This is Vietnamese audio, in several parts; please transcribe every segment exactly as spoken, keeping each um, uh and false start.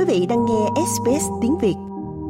vị đang nghe ét bê ét tiếng Việt.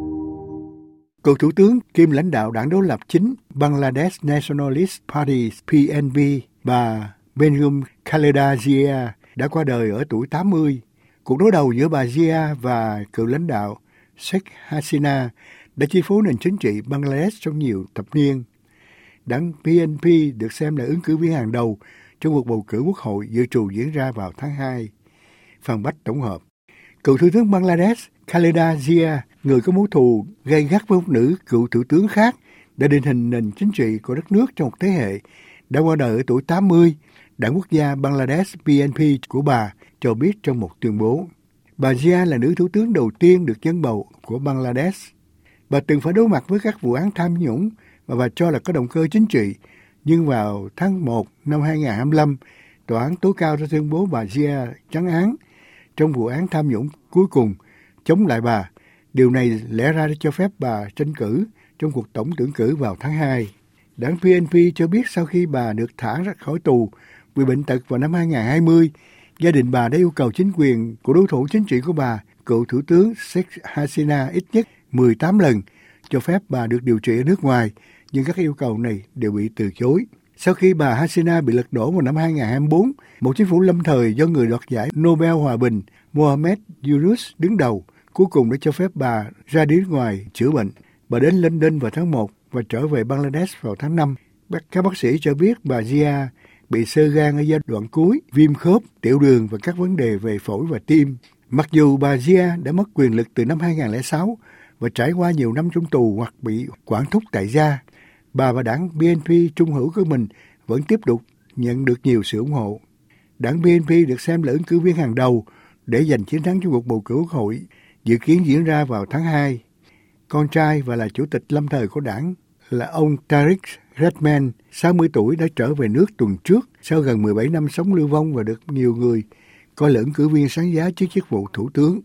Cựu Thủ tướng kiêm lãnh đạo đảng đối lập chính Bangladesh Nationalist Party pê en pê bà Begum Khaleda Zia đã qua đời ở tuổi tám mươi. Cuộc đối đầu giữa bà Zia và cựu lãnh đạo Sheikh Hasina đã chi phối nền chính trị Bangladesh trong nhiều thập niên. Đảng pê en pê được xem là ứng cử viên hàng đầu trong cuộc bầu cử quốc hội dự trù diễn ra vào tháng hai. Phần Bách tổng hợp. Cựu Thủ tướng Bangladesh Khaleda Zia, người có mối thù gay gắt với một nữ cựu thủ tướng khác, đã định hình nền chính trị của đất nước trong một thế hệ, đã qua đời ở tuổi tám mươi. Đảng Quốc gia Bangladesh pê en pê của bà cho biết trong một tuyên bố. Bà Zia là nữ thủ tướng đầu tiên được dân bầu của Bangladesh. Bà từng phải đối mặt với các vụ án tham nhũng mà bà cho là có động cơ chính trị, nhưng vào tháng một năm hai nghìn không trăm hai mươi lăm, Tòa án tối cao đã tuyên bố bà Zia trắng án trong vụ án tham nhũng cuối cùng chống lại bà. Điều này lẽ ra đã cho phép bà tranh cử trong cuộc tổng tuyển cử vào tháng hai. Đảng pê en pê cho biết sau khi bà được thả ra khỏi tù vì bệnh tật vào năm hai nghìn không trăm hai mươi, gia đình bà đã yêu cầu chính quyền của đối thủ chính trị của bà, cựu thủ tướng Sheikh Hasina ít nhất mười tám lần cho phép bà được điều trị ở nước ngoài, nhưng các yêu cầu này đều bị từ chối. Sau khi bà Hasina bị lật đổ vào năm hai nghìn không trăm hai mươi tư, một chính phủ lâm thời do người đoạt giải Nobel Hòa bình Mohamed Yunus đứng đầu cuối cùng đã cho phép bà ra đi nước ngoài chữa bệnh. Bà đến London vào tháng một và trở về Bangladesh vào tháng năm. Các bác sĩ cho biết bà Zia bị xơ gan ở giai đoạn cuối, viêm khớp, tiểu đường và các vấn đề về phổi và tim. Mặc dù bà Zia đã mất quyền lực từ năm hai nghìn không trăm lẻ sáu và trải qua nhiều năm trong tù hoặc bị quản thúc tại gia, bà và đảng pê en pê trung hữu của mình vẫn tiếp tục nhận được nhiều sự ủng hộ. Đảng pê en pê được xem là ứng cử viên hàng đầu để giành chiến thắng trong cuộc bầu cử quốc hội dự kiến diễn ra vào tháng hai. Con trai và là chủ tịch lâm thời của đảng là ông Tariq Rahman, sáu mươi tuổi, đã trở về nước tuần trước sau gần mười bảy năm sống lưu vong và được nhiều người coi là ứng cử viên sáng giá trước chức vụ thủ tướng.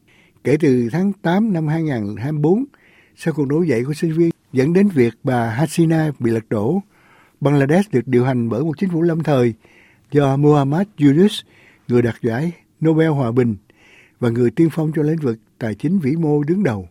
Kể từ tháng tám năm hai nghìn không trăm hai mươi tư, sau cuộc nổi dậy của sinh viên dẫn đến việc bà Hasina bị lật đổ, Bangladesh được điều hành bởi một chính phủ lâm thời do Mohamed Yunus, người đoạt giải Nobel Hòa bình và người tiên phong trong lĩnh vực tài chính vĩ mô đứng đầu.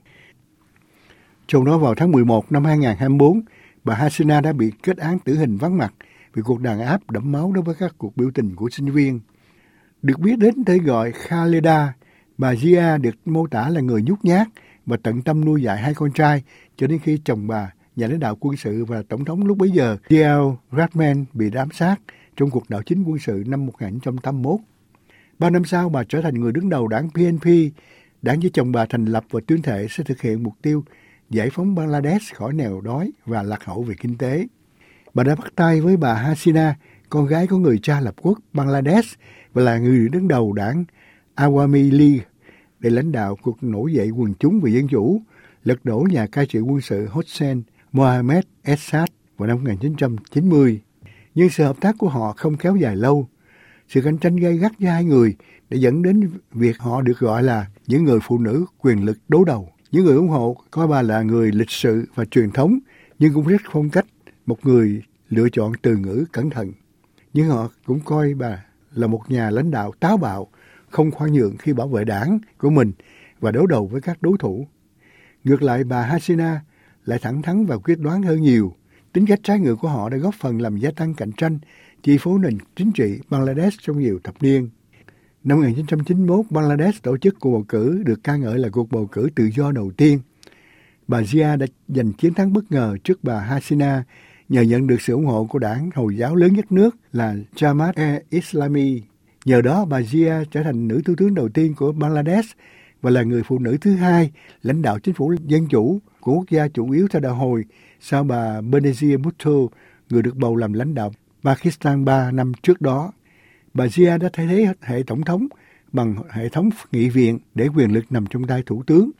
Trong đó vào tháng mười một năm hai nghìn không trăm hai mươi tư, bà Hasina đã bị kết án tử hình vắng mặt vì cuộc đàn áp đẫm máu đối với các cuộc biểu tình của sinh viên. Được biết đến tên gọi Khaleda, bà Zia được mô tả là người nhút nhát và tận tâm nuôi dạy hai con trai cho đến khi chồng bà, nhà lãnh đạo quân sự và tổng thống lúc bấy giờ, Ziaur Rahman, bị ám sát trong cuộc đảo chính quân sự năm một nghìn chín trăm tám mươi mốt. Ba năm sau, bà trở thành người đứng đầu đảng pê en pê, đảng với chồng bà thành lập và tuyên thệ sẽ thực hiện mục tiêu giải phóng Bangladesh khỏi nghèo đói và lạc hậu về kinh tế. Bà đã bắt tay với bà Hasina, con gái của người cha lập quốc Bangladesh và là người đứng đầu đảng Awami League, để lãnh đạo cuộc nổi dậy quần chúng và dân chủ, lật đổ nhà cai trị quân sự Hossein Mohammed Ershad vào năm một nghìn chín trăm chín mươi. Nhưng sự hợp tác của họ không kéo dài lâu. Sự cạnh tranh gay gắt giữa hai người đã dẫn đến việc họ được gọi là những người phụ nữ quyền lực đối đầu. Những người ủng hộ coi bà là người lịch sự và truyền thống, nhưng cũng rất phong cách, một người lựa chọn từ ngữ cẩn thận. Nhưng họ cũng coi bà là một nhà lãnh đạo táo bạo, không khoan nhượng khi bảo vệ đảng của mình và đối đầu với các đối thủ. Ngược lại, bà Hasina lại thẳng thắn và quyết đoán hơn nhiều. Tính cách trái ngược của họ đã góp phần làm gia tăng cạnh tranh, chi phối nền chính trị Bangladesh trong nhiều thập niên. Năm một nghìn chín trăm chín mươi mốt, Bangladesh tổ chức cuộc bầu cử được ca ngợi là cuộc bầu cử tự do đầu tiên. Bà Zia đã giành chiến thắng bất ngờ trước bà Hasina nhờ nhận được sự ủng hộ của đảng Hồi giáo lớn nhất nước là Jamaat-e-Islami. Nhờ đó, bà Zia trở thành nữ thủ tướng đầu tiên của Bangladesh và là người phụ nữ thứ hai lãnh đạo chính phủ dân chủ của quốc gia chủ yếu theo đạo Hồi sau bà Benazir Bhutto, người được bầu làm lãnh đạo Pakistan ba năm trước đó. Bà Zia đã thay thế hệ tổng thống bằng hệ thống nghị viện để quyền lực nằm trong tay thủ tướng.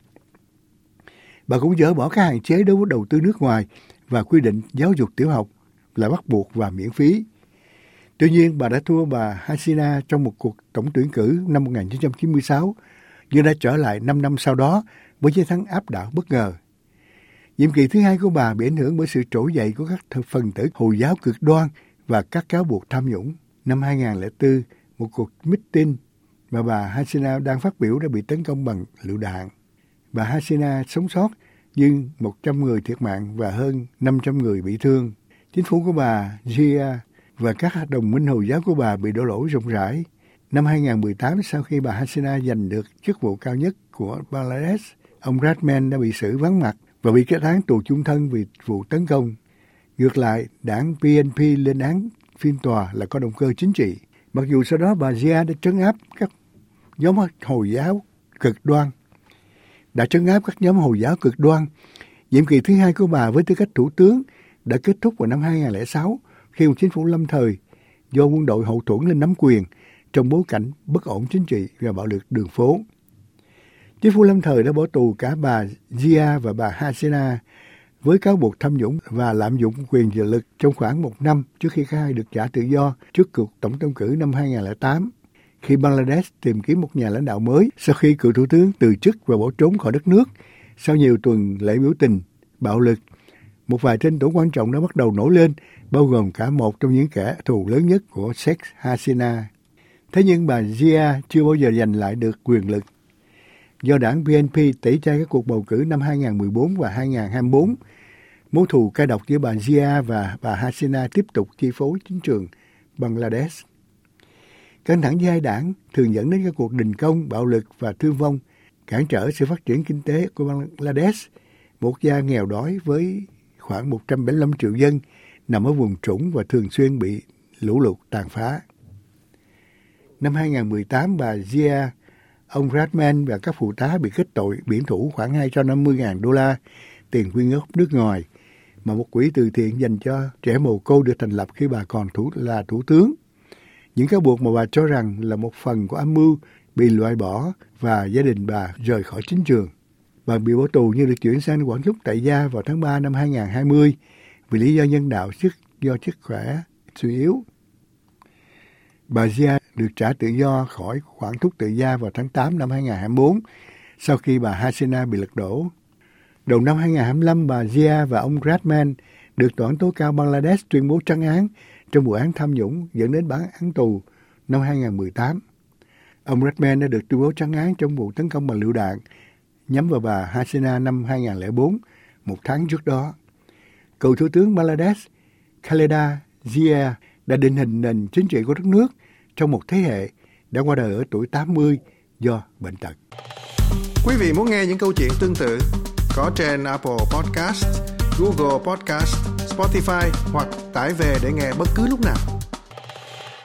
Bà cũng dỡ bỏ các hạn chế đối với đầu tư nước ngoài và quy định giáo dục tiểu học là bắt buộc và miễn phí. Tuy nhiên, bà đã thua bà Hasina trong một cuộc tổng tuyển cử năm một nghìn chín trăm chín mươi sáu, nhưng đã trở lại năm năm sau đó với chiến thắng áp đảo bất ngờ. Nhiệm kỳ thứ hai của bà bị ảnh hưởng bởi sự trỗi dậy của các phần tử Hồi giáo cực đoan và các cáo buộc tham nhũng. Năm hai nghìn không trăm lẻ bốn, một cuộc meeting và bà Hasina đang phát biểu đã bị tấn công bằng lựu đạn. Bà Hasina sống sót nhưng một trăm người thiệt mạng và hơn năm trăm người bị thương. Chính phủ của bà Zia và các đồng minh Hồi giáo của bà bị đổ lỗi rộng rãi. Năm hai không một tám, sau khi bà Hasina giành được chức vụ cao nhất của Bangladesh, ông Rahman đã bị xử vắng mặt và bị kết án tù chung thân vì vụ tấn công. Ngược lại, đảng pê en pê lên án phiên tòa là có động cơ chính trị. Mặc dù sau đó bà Zia đã trấn áp các nhóm Hồi giáo cực đoan, đã trấn áp các nhóm Hồi giáo cực đoan. Nhiệm kỳ thứ hai của bà với tư cách thủ tướng đã kết thúc vào năm hai không không sáu khi một chính phủ lâm thời do quân đội hậu thuẫn lên nắm quyền trong bối cảnh bất ổn chính trị và bạo lực đường phố. Chính phủ lâm thời đã bỏ tù cả bà Zia và bà Hasina với cáo buộc tham nhũng và lạm dụng quyền quyền lực trong khoảng một năm trước khi cả hai được trả tự do trước cuộc tổng tuyển cử năm hai không không tám. Khi Bangladesh tìm kiếm một nhà lãnh đạo mới sau khi cựu thủ tướng từ chức và bỏ trốn khỏi đất nước, sau nhiều tuần lễ biểu tình, bạo lực, một vài tranh tố quan trọng đã bắt đầu nổi lên, bao gồm cả một trong những kẻ thù lớn nhất của Sheikh Hasina. Thế nhưng bà Zia chưa bao giờ giành lại được quyền lực. Do đảng pê en pê tẩy chay các cuộc bầu cử năm hai không một bốn và hai không hai tư, mối thù cay độc giữa bà Zia và bà Hasina tiếp tục chi phối chính trường Bangladesh. Căng thẳng giữa hai đảng thường dẫn đến các cuộc đình công, bạo lực và thương vong, cản trở sự phát triển kinh tế của Bangladesh, một quốc gia nghèo đói với khoảng một trăm bảy mươi lăm triệu dân, nằm ở vùng trũng và thường xuyên bị lũ lụt tàn phá. Năm hai không một tám, bà Zia, ông Rahman và các phụ tá bị kết tội biển thủ khoảng hai trăm năm mươi nghìn đô la tiền quyên góp nước ngoài mà một quỹ từ thiện dành cho trẻ mồ côi được thành lập khi bà còn thủ là thủ tướng. Những cáo buộc mà bà cho rằng là một phần của âm mưu bị loại bỏ và gia đình bà rời khỏi chính trường. Bà bị bỏ tù nhưng được chuyển sang quản thúc tại gia vào tháng ba năm hai không hai không vì lý do nhân đạo sức do sức khỏe suy yếu. Bà Zia được trả tự do khỏi quản thúc tự do vào tháng tám năm hai không hai tư sau khi bà Hasina bị lật đổ. Đầu năm hai không hai lăm, bà Zia và ông Rahman được tòa án tối cao Bangladesh tuyên bố trắng án trong vụ án tham nhũng dẫn đến bản án tù năm hai không một tám. Ông Rahman đã được tuyên bố trắng án trong vụ tấn công bằng lựu đạn nhắm vào bà Hasina năm hai không không bốn, một tháng trước đó. Cựu thủ tướng Bangladesh Khaleda Zia đã định hình nền chính trị của đất nước trong một thế hệ, đã qua đời ở tuổi tám mươi do bệnh tật. Quý vị muốn nghe những câu chuyện tương tự có trên Apple Podcast, Google Podcast, Spotify hoặc tải về để nghe bất cứ lúc nào.